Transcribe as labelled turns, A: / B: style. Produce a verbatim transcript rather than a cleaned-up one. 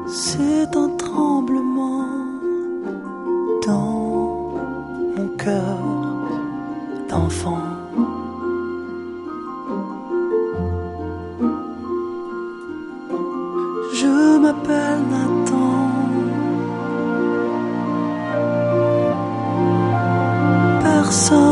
A: C'est un tremblement dans mon cœur d'enfant. Je m'appelle Nathan. Personne